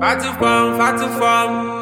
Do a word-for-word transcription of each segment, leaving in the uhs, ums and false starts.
Far too far, far too far.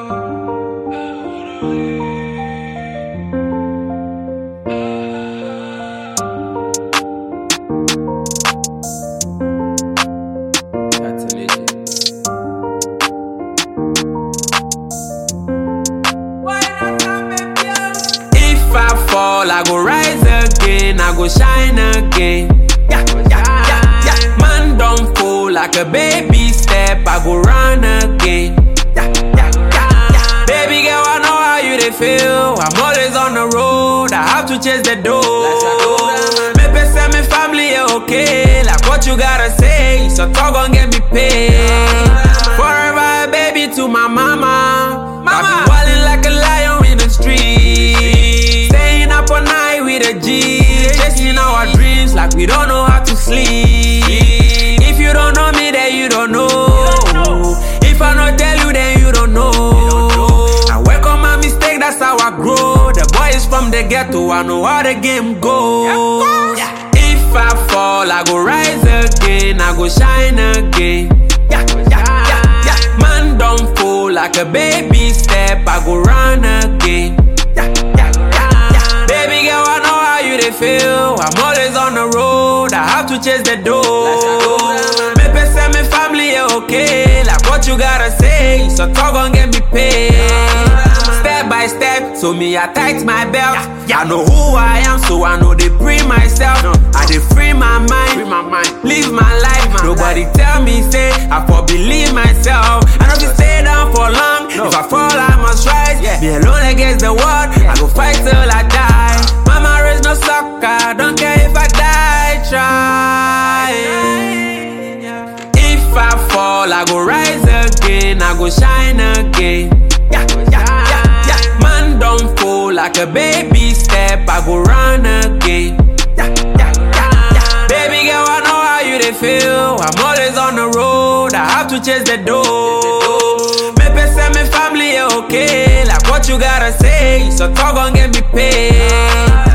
If I fall, I go rise again, I go shine again. Yeah, yeah, yeah, yeah. Man don't fall like a baby step, I go run again. Yeah, yeah, yeah, yeah. Baby girl, I know how you they feel. I'm always on the road, I have to chase the dough. Maybe send me family, yeah, okay. Like what you gotta say, so talk gon' get me paid. Forever, baby, to my mama. Mama, I be wildin' like a lion in the street. Staying up all night with a G. Chasing our dreams like we don't know how to sleep. If you don't know me, then you don't know. If I not tell you, then you don't know. I work on my mistake, that's how I grow. The boy is from the ghetto, I know how the game goes. If I fall, I go rise again, I go shine again. Yeah, yeah, yeah, yeah. Man don't fall like a baby step, I go run again. Yeah, yeah, yeah, yeah. Baby girl, I know how you they feel. I'm always on the road, I have to chase the dough. Maybe send me family, yeah, okay. Like what you gotta say, so talk gon' get me paid. Step by step, so me I tight my belt. I know who I am, so I know they free myself. I dey free my mind, live my life. Nobody tell me say I for believe myself. I know if you stay down for long, if I fall I must rise. Be alone against the world, I go fight till I die. Mama raised no sucker, don't care if I die trying. If I fall, I go rise again, I go shine again. Yeah, yeah, yeah, yeah. Man don't fall like a baby step, I go run again. Yeah, yeah, yeah, yeah. Baby girl, I know how you they feel. I'm always on the road, I have to chase the dough. Maybe send me family, yeah, okay. Like what you gotta say, so talk gon' get me paid.